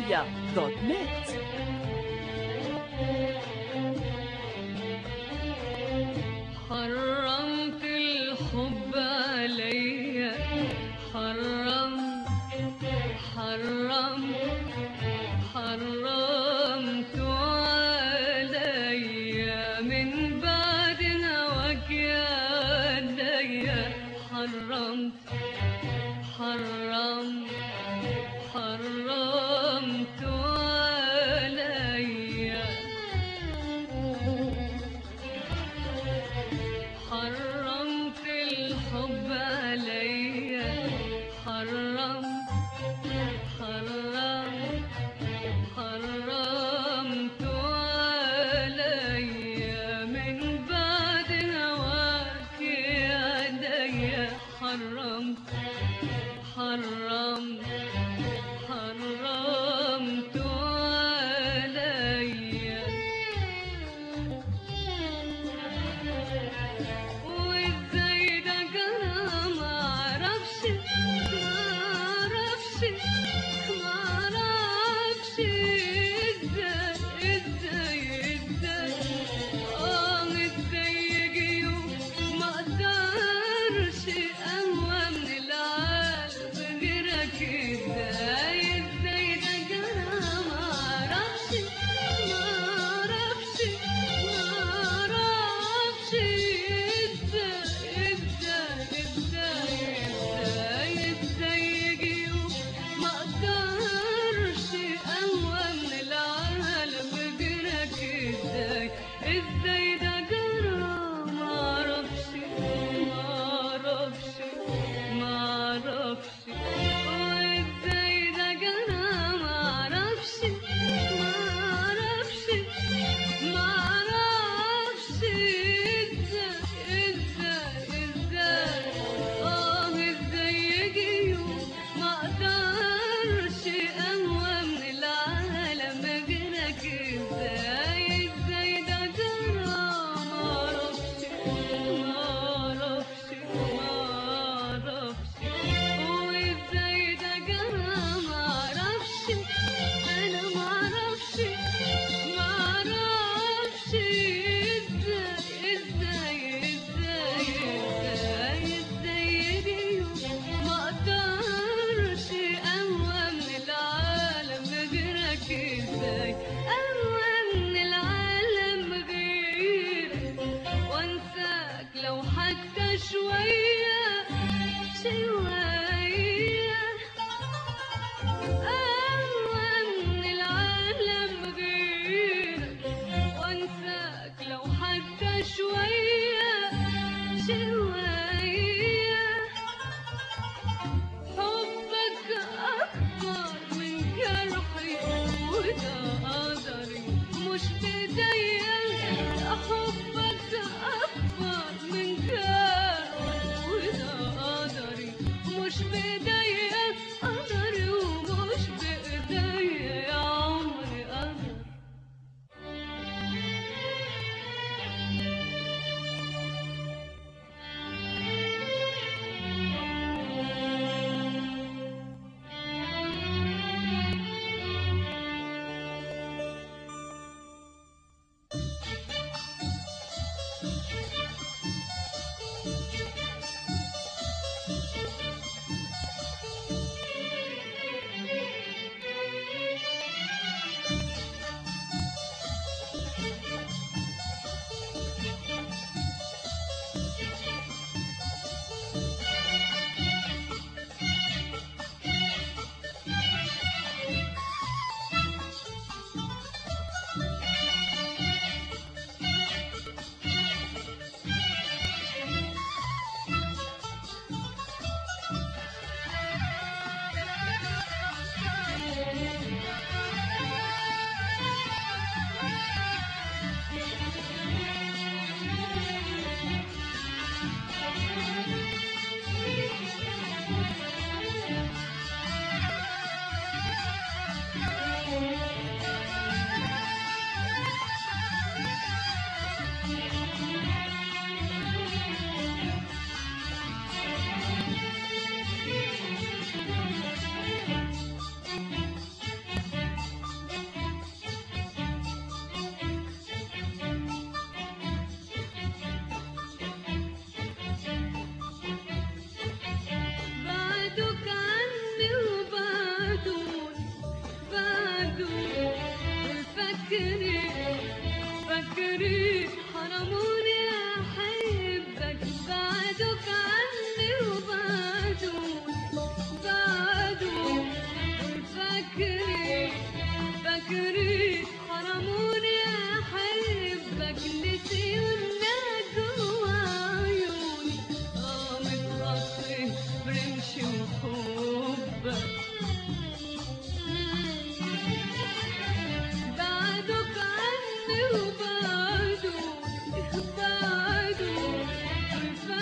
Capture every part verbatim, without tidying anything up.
عربية دوت نت. حرمت الحب عليا، حرمت حرمت حرمت عليا من بعد هواك يا ليا. حرمت حرمت حرمت عليا، حرمت الحب عليا، حرمت حرمت حرمت عليا من بعد هواك يا ليا. حرمت حرمت حرمت عليا، وازاي ده جرى معرفش معرفش معرفش ازاي ازاي ازاي اه ازاي يجي يوم ما اقدرش اهوى من العالم غيرك. ازاي ازاي ده جرى معرفش معرفش معرفش ازاي ازاي ازاي ازاي ازاي يجي يوم ما اقدرش اهوى من العالم غيرك. ازاي ازاي ده جرى معرفش معرفش معرفش وازاي ده جرى معرفش معرفش معرفش ازاي ازاي ازاي اه ازاي يجي يوم ما اقدرش اهوى من العالم غيرك. ازاي ازاي ده جرى معرفش معرفش معرفش وازاي ده جرى معرفش انا معرفش معرفش ازاي ازاي ازاي ازاي ازاي يجي يوم ما اقدرش اهوى من العالم غيرك. ازاي اهوى من العالم غيرك وانساك لو حتى شوية شوية. اهوى من العالم غيرك وانساك لو حتى شوية شوية. حبك أكبر من جرحي وده قدري مش بإيديا. حبك أكبر من جرحي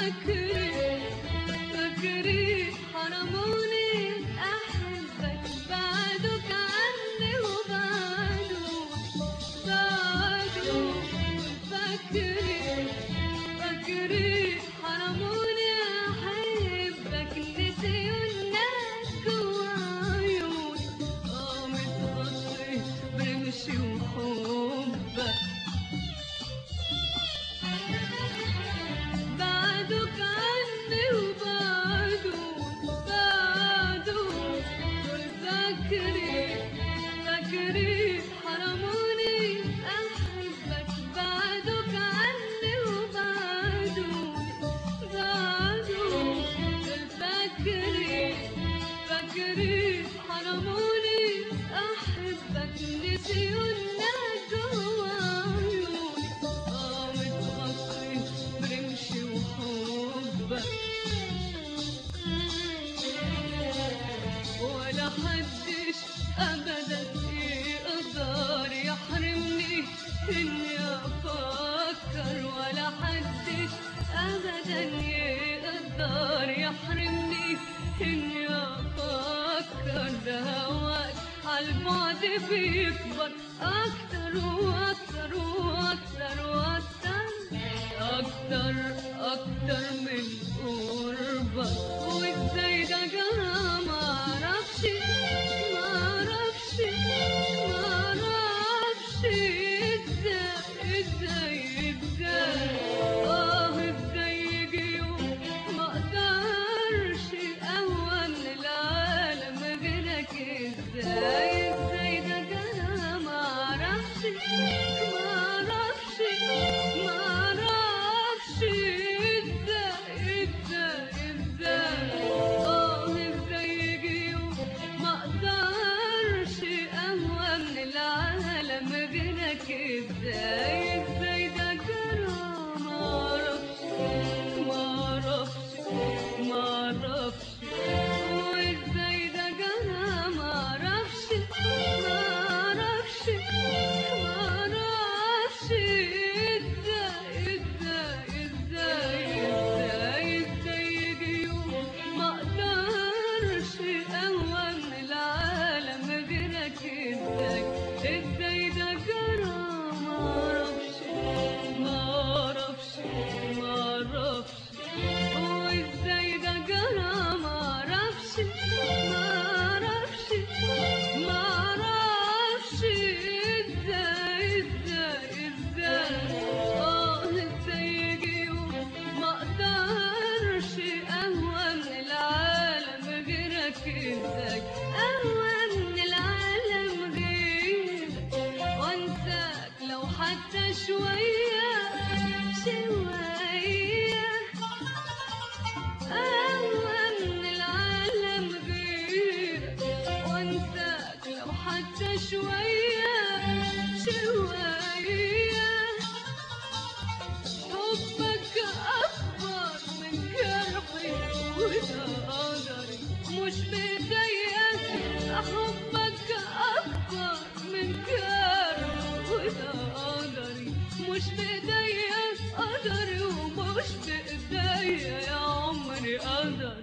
فاكرين فاكرين حرموني أحبك بعدك عني وبعدوا بعدوا فاكرين فاكرين حرموني أحبك نسيوا الناس جوا عيوني آه متغطي برمشي وحبك بعدك عني وبعدوا بعدوا دول فاكرين فاكرين حرموني أحبك بعدك عني وبعدوا بعدوا دول فاكرين فاكرين حرموني أحبك نسيوا الناس جوا عيوني آه متغطي برمشي وحبك ولا حدش أبدا يقدر يحرمني إني أفكر ولا حدش أبدا يقدر يحرمني إني أفكر ده هواك عالبعد بيكبر أكتر وأكتر وأكتر وأكتر أكتر أكتر من قربك وإزاي ده جرى معرفش معرفش معرفش إزاي إزاي إزاي آه إزاي يجي يوم مقدرش أهون العالم غيرك إزاي إزاي ده جرى معرفش معرفش معرفش إزاي إزاي إزاي آه إزاي يجي يوم مقدرش أهون العالم غيرك إزاي إزاي ده جرى معرفش معرفش معرفش وإزاي ده جرى معرفش معرفش معرفش إزاي إزاي إزاي إزاي إزاي يجي يوم مقدرش أهون العالم غيرك إزاي إزاي ده جرى معرفش معرفش معرفش وإزاي ده جرى معرفش معرفش معرفش إزاي إزاي إزاي آه إزاي يجي يوم مقدرش أهون العالم غيرك إزاي أهون العالم غيرك وأنساك لو حتى شوية شوية أهون العالم غيرك وأنساك لو حتى شوية شوية حبك أكبر من جرحي وده قدري مش بإيديا حبك أكبر من جرحي وده قدري مش بإيديا قدري ومش بإيديا يا عمري قدر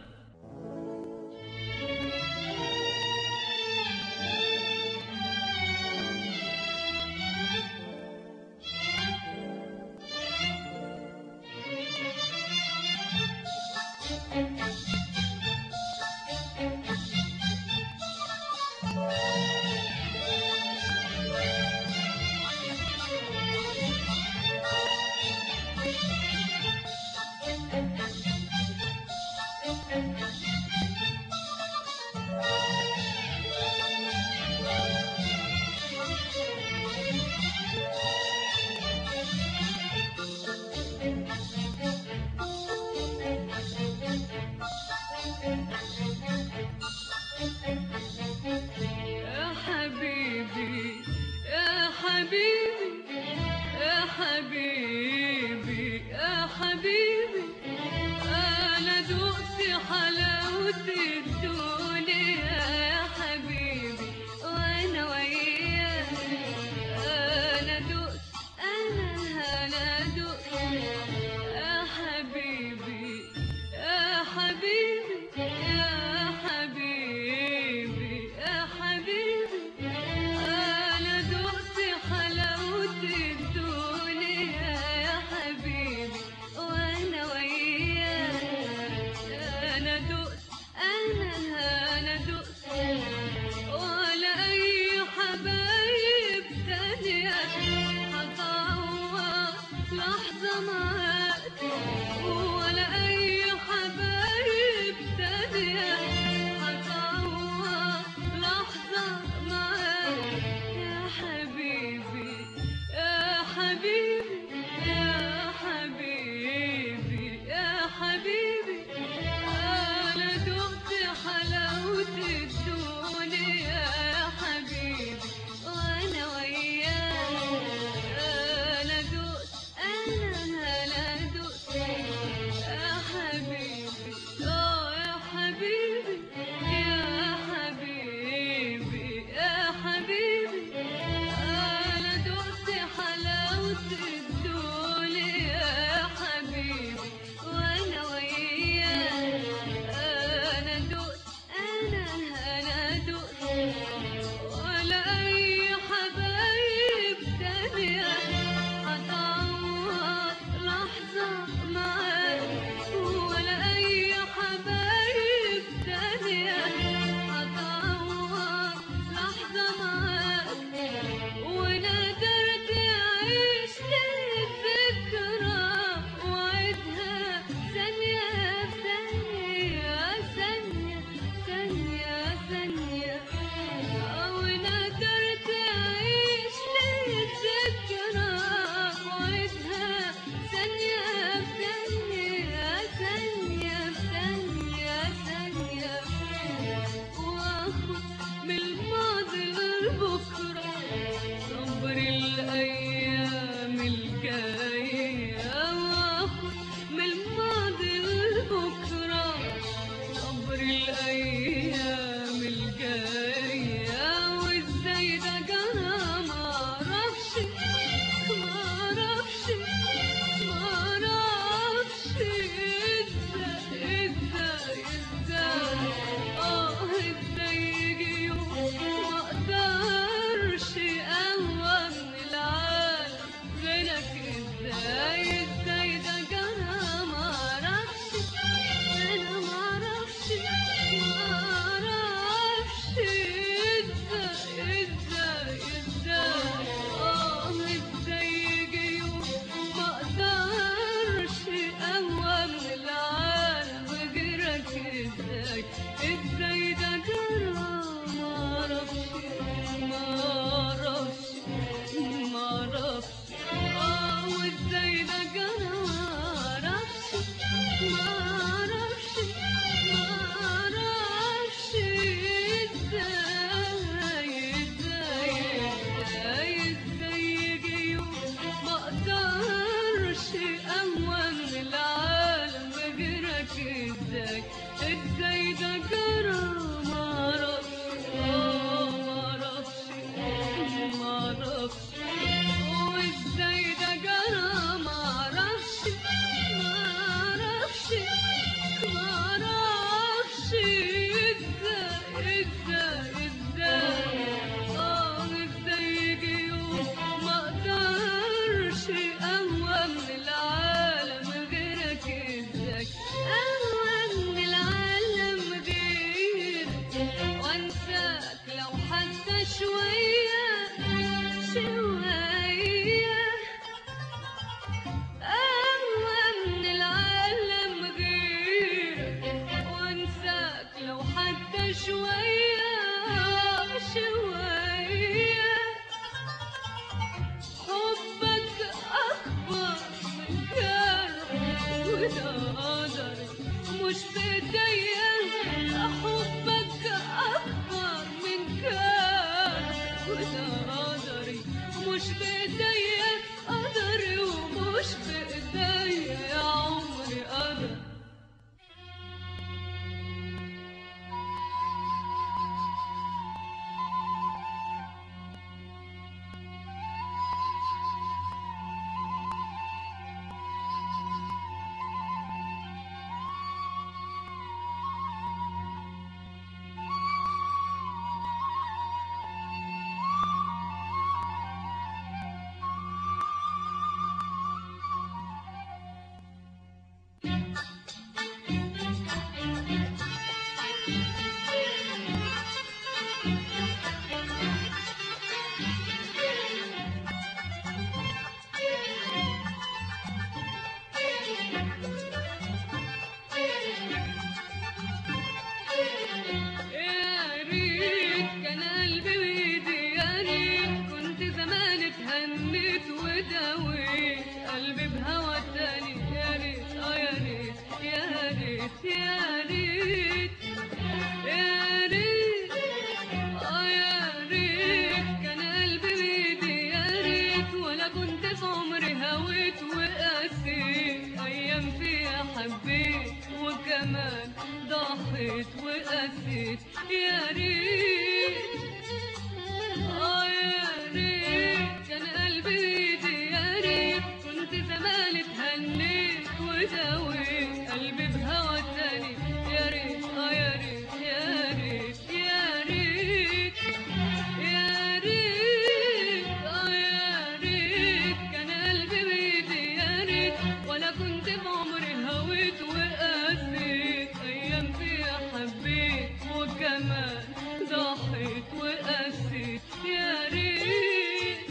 حبيت وكمان ضحيت وقسيت. يا ريت اه يا ريت كان قلبي بيدي، يا ريت كنت زمان اتهنيت وداويت قلبي بهوى تاني. يا ريت اه يا ريت يا ريت يا ريت يا ريت اه يا ريت كان قلبي بيدي، يا ريت ولا كنت بعمري هويت وقاسيت. ايام فيها حبيت وكمان ضحيت وقاسيت. يا ريت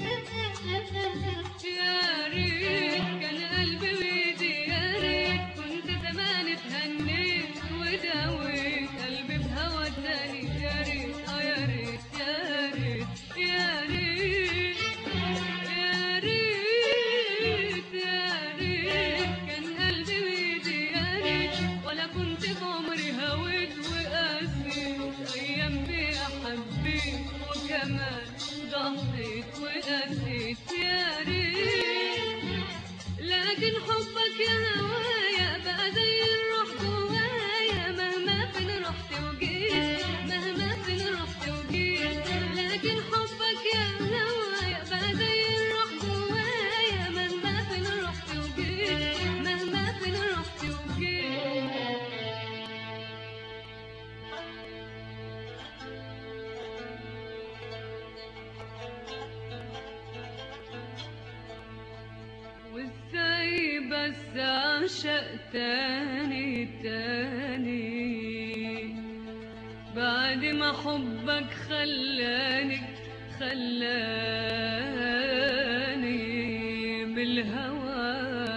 يا ريت كان قلبي بيدي، يا ريت كنت زمان اتهنيت وداويت قلبي بهوى تاني. يا ريت اه يا ريت يا ريت يا ريت يا ريت يا ريت كان قلبي بيدي، يا ريت ولا كنت بعمري هويت وقاسيت. ايام بيها حبيت وكمان ضحيت وقاسيت. يا ريت لكن حبك يا هوايا بقى زي الروح جوايا، مهما فين رحت وجيت مهما فين رحت وجيت. لكن حبك يا هوايا بقى زي الروح جوايا، مهما فين رحت وجيت مهما فين رحت وجيت. وازاي بس اعشق تاني تاني بعد ما حبك خلاني خلاني بالهوى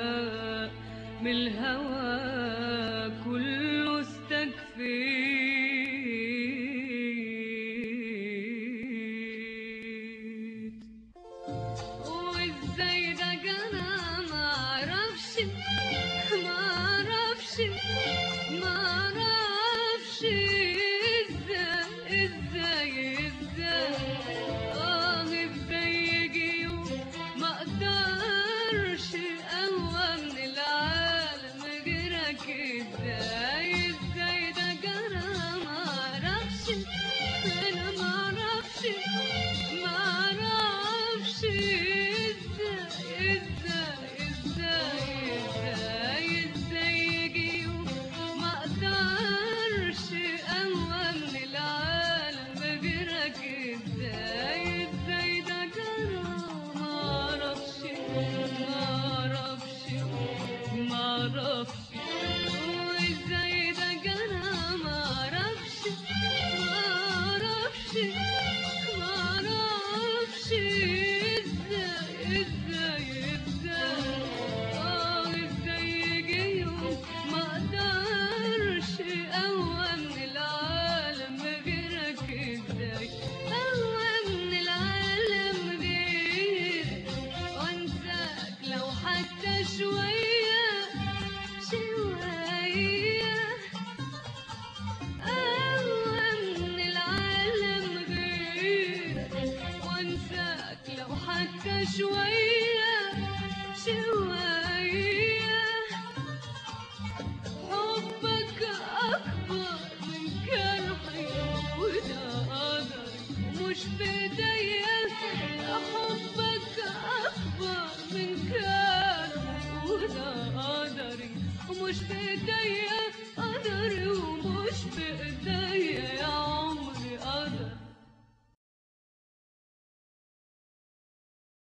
بالهوى كله استكفيت. وازاي ده جرى معرفش معرفش معرفش ازاي ازاي ازاي اه ازاي يجي يوم ما اقدرش اقوى من العالم غيرك. ازاي ازاي ده جرى معرفش انا معرفش معرفش ازاي ازاي ازاي ازاي ازاي يجي يوم ما اقدرش اقوى من العالم غيرك. ازاي ازاي ده جرى معرفش معرفش معرفش